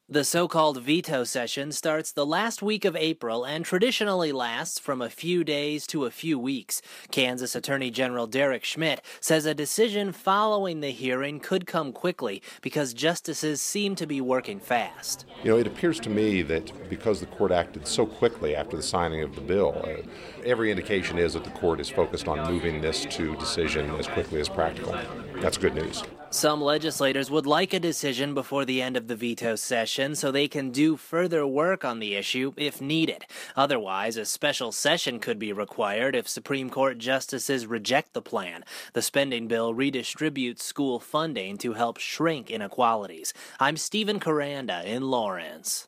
The so-called veto session starts the last week of April and traditionally lasts from a few days to a few weeks. Kansas Attorney General Derek Schmidt says a decision following the hearing could come quickly because justices seem to be working fast. It appears to me that because the court acted so quickly after the signing of the bill, every indication is that the court is focused on moving this to decision as quickly as practical. That's good news. Some legislators would like a decision before the end of the veto session so they can do further work on the issue if needed. Otherwise, a special session could be required if Supreme Court justices reject the plan. The spending bill redistributes school funding to help shrink inequalities. I'm Stephen Caranda in Lawrence.